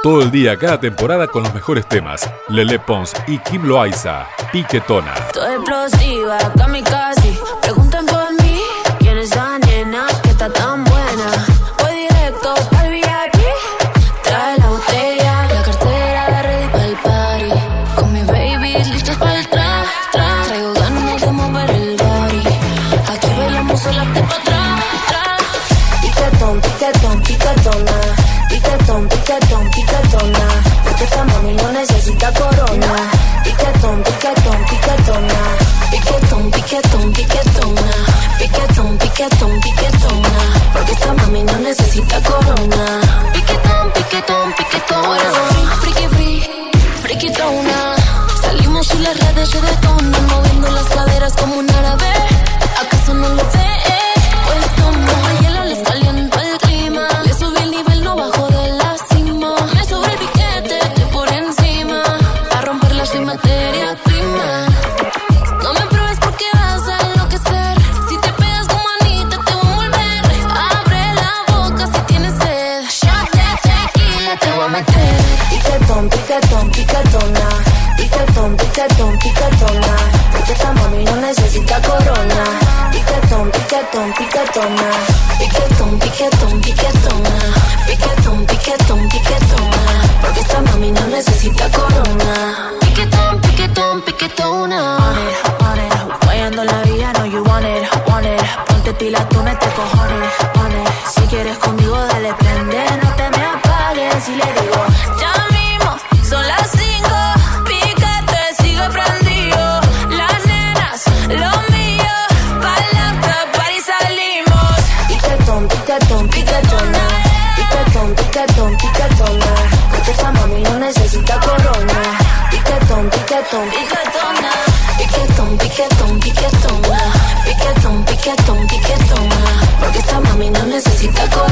todo el día, cada temporada con los mejores temas. Lele Pons y Kim Loaiza, Piquetona. Toda explosiva, kamikaze. Preguntan por mí, ¿quién es esa nena que está tan buena? Voy directo pa'l VIP. Trae la botella, la cartera, ready pa'l party. Con mis babies listos pa'l tra. Traigo ganas de mover el body. Aquí bailamos solas de pa' atrás. Piquetón, piquetón, piquetona. Piquetón, piquetón, piquetona. Porque esta mami no necesita corona. Piquetón, piquetón, piquetona. Piquetón, piquetón, piquetona. Piquetón, piquetón, piquetona. Porque esta mami no necesita corona. Piquetón, piquetón, piquetona. Friki, free, friquitona. Salimos y las redes se detonan, moviendo las caderas como un árabe. ¿Acaso no lo ve? Pues tomo el hielo, les calienta el clima. Le subí el nivel, no bajo de la cima. Me sobre el piquete, estoy por encima. A romperla sin materia prima. No me pruebes porque vas a enloquecer. Si te pegas como Anita te voy a envolver. Abre la boca si tienes sed. Shot de tequila te voy a meter. Piquetón, piquetón, piquetona. Piquetón, piquetón, piquetona. Porque esta mami no necesita corona. Piquetón, piquetón, piquetona. Piquetón, piquetón, piquetona. Piquetón, piquetón, piquetona. Porque esta mami no necesita corona. Piquetón, piquetón, piquetona. On it, guayando la vida, no you want it, want it. Ponte pila, tú mete cojones, on it. Si quieres conmigo, dale prende, no te me apagues. Y le digo, ya mismo, son las 5. Pícate, sigue prendido. Las nenas, lo mío. Pa'l after party salimos. Piquetón, piquetón, piquetona. Piquetón, piquetón, piquetona. Porque esta mami no necesita corona. Piquetón, piquetón, piquetona. Piquetón, piquetón, piquetona. Piquetón, piquetón, piquetona. Porque esta mami no necesita corona.